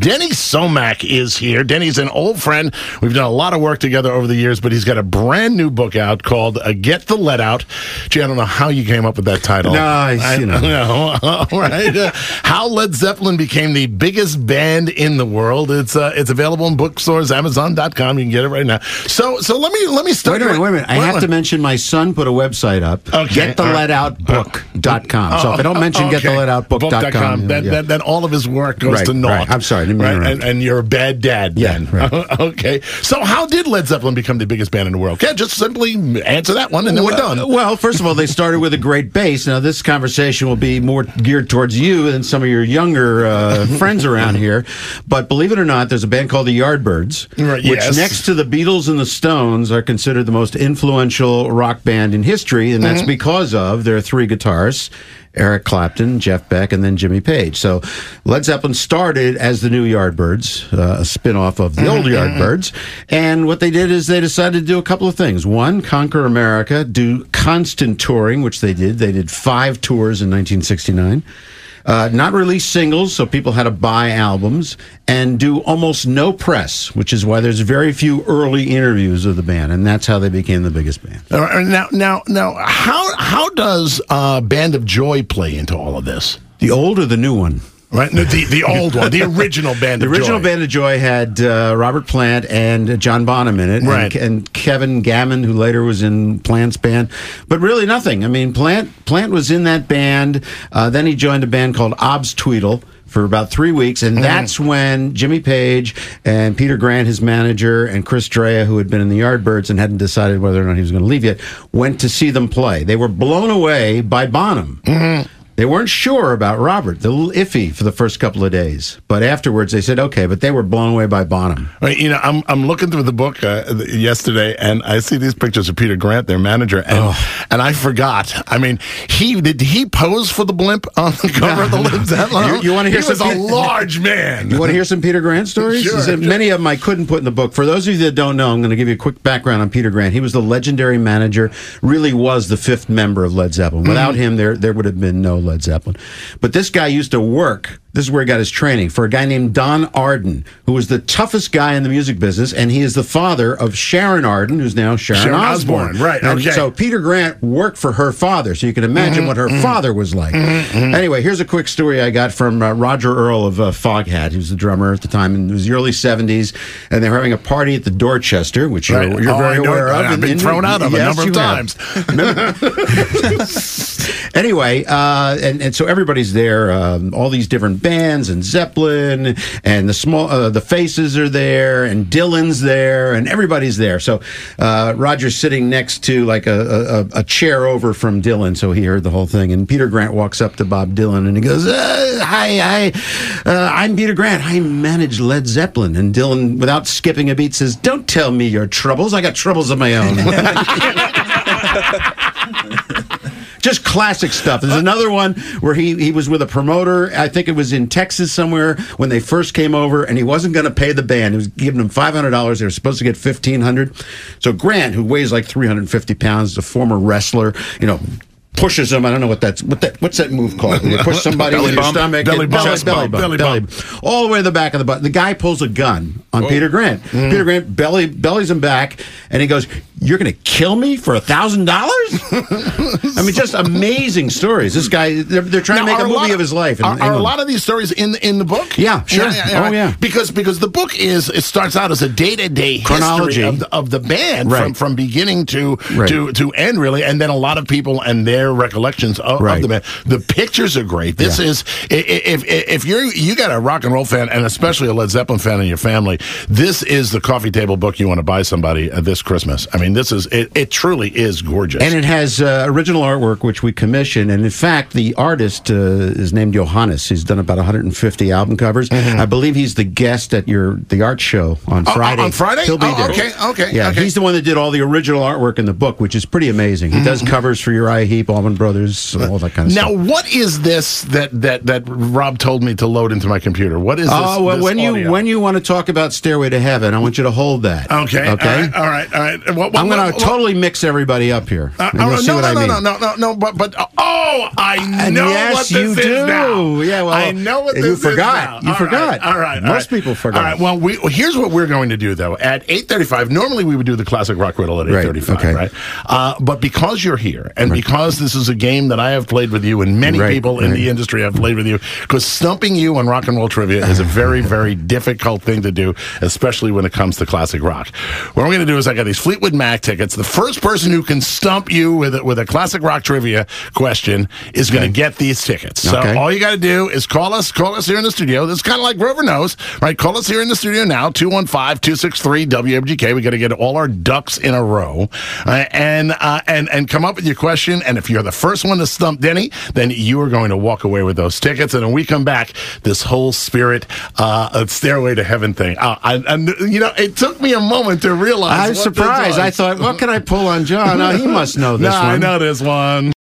Denny Somack is here. Denny's an old friend. We've done a lot of work together over the years, but he's got a brand new book out called Get the Let Out. Gee, I don't know how you came up with that title. Nice, you know. All right. How Led Zeppelin became the biggest band in the world. It's available in bookstores, Amazon.com. You can get it right now. So let me start. Wait a minute. I have to mention my son put a website up. Okay. GetTheLetOutBook.com. So if I don't mention GetTheLetOutBook.com, then all of his work goes to naught. Right. I'm sorry. And you're a bad dad then. Yeah, right. Okay. So how did Led Zeppelin become the biggest band in the world? Yeah, just simply answer that one and then we're done. Well, first of all, they started with a great bass. Now, this conversation will be more geared towards you than some of your younger friends around here. But believe it or not, there's a band called the Yardbirds, which next to the Beatles and the Stones are considered the most influential rock band in history. And that's because of their three guitarists, Eric Clapton, Jeff Beck, and then Jimmy Page. So Led Zeppelin started as the new Yardbirds, a spin-off of the old Yardbirds. And what they did is they decided to do a couple of things. One, conquer America, do constant touring, which they did. They did 5 tours in 1969. Not release singles, so people had to buy albums, and do almost no press, which is why there's very few early interviews of the band, and that's how they became the biggest band. Now, how does Band of Joy play into all of this? The old or the new one? Right, the old one, the original Band of Joy. The original Band of Joy had Robert Plant and John Bonham in it, right, and Kevin Gammon, who later was in Plant's band, but really nothing. I mean, Plant was in that band. Then he joined a band called Obs Tweedle for about 3 weeks, and that's when Jimmy Page and Peter Grant, his manager, and Chris Dreja, who had been in the Yardbirds and hadn't decided whether or not he was going to leave yet, went to see them play. They were blown away by Bonham. They weren't sure about Robert, a little iffy for the first couple of days. But afterwards, they said, okay, but they were blown away by Bonham. Right, you know, I'm looking through the book yesterday, and I see these pictures of Peter Grant, their manager, and I forgot. I mean, did he pose for the blimp on the cover of the Led Zeppelin? You want to hear he was a large man. You want to hear some Peter Grant stories? Sure. Many of them I couldn't put in the book. For those of you that don't know, I'm going to give you a quick background on Peter Grant. He was the legendary manager, really was the 5th member of Led Zeppelin. Without him, there would have been no Led Zeppelin. But this guy used to work, this is where he got his training, for a guy named Don Arden, who was the toughest guy in the music business, and he is the father of Sharon Arden, who's now Sharon Osbourne. Right, and okay. so Peter Grant worked for her father, so you can imagine what her father was like. Anyway, here's a quick story I got from Roger Earl of Foghat. He was the drummer at the time, and it was the early 70s, and they were having a party at the Dorchester, which you're very aware of. I've been thrown out of a number of times. Anyway, and so everybody's there, all these different bands, and Zeppelin, and the Faces are there, and Dylan's there, and everybody's there. So Roger's sitting next to like a chair over from Dylan, so he heard the whole thing. And Peter Grant walks up to Bob Dylan, and he goes, hi, I'm Peter Grant. I manage Led Zeppelin. And Dylan, without skipping a beat, says, don't tell me your troubles. I got troubles of my own. Just classic stuff. There's another one where he was with a promoter. I think it was in Texas somewhere when they first came over, and he wasn't going to pay the band. He was giving them $500. They were supposed to get $1,500. So Grant, who weighs like 350 pounds, is a former wrestler, pushes them. I don't know what's that move called? You push somebody in your stomach. Belly bump. All the way to the back of the butt. The guy pulls a gun on Peter Grant. Peter Grant bellies him back, and he goes, you're going to kill me for $1,000? I mean, just amazing stories. This guy, they're trying to make a movie of his life. Are a lot of these stories in the book? Yeah, sure. Yeah. Because the book it starts out as a day-to-day chronology history of the band from beginning to end, really, and then a lot of people and their recollections of the band. The pictures are great. This is, if you got a rock and roll fan, and especially a Led Zeppelin fan in your family, this is the coffee table book you want to buy somebody this Christmas. I mean, it truly is gorgeous. And it has original artwork, which we commission. And in fact, the artist is named Johannes. He's done about 150 album covers. I believe he's the guest at the art show on Friday. On Friday? He'll be there. Okay. Yeah, he's the one that did all the original artwork in the book, which is pretty amazing. He does covers for Uriah Heep, Allman Brothers, all that kind of stuff. Now, what is this that Rob told me to load into my computer? What is this? Oh, well, this when you want to talk about Stairway to Heaven, I want you to hold that. Okay. All right. I'm going to totally mix everybody up here. No. But I know what this is now. Yeah, well, I know what this is now. You forgot. All right. Most people forgot. All right. Well, here's what we're going to do, though. At 8:35, normally we would do the classic rock riddle at 8:35, right? But because you're here, and because this is a game that I have played with you, and many people in the industry have played with you, because stumping you on rock and roll trivia is a very, very difficult thing to do, especially when it comes to classic rock. What I'm going to do is I got these Fleetwood Mac tickets. The first person who can stump you with a classic rock trivia question is going to get these tickets. So all you got to do is call us here in the studio. This is kind of like Grover Knows, right? Call us here in the studio now, 215-263-WMGK. We got to get all our ducks in a row, and come up with your question. And if you're the first one to stump Denny, then you are going to walk away with those tickets. And when we come back, this whole Spirit Stairway to Heaven thing. It took me a moment to realize. I was surprised. I thought, what can I pull on John? He must know this one. I know this one.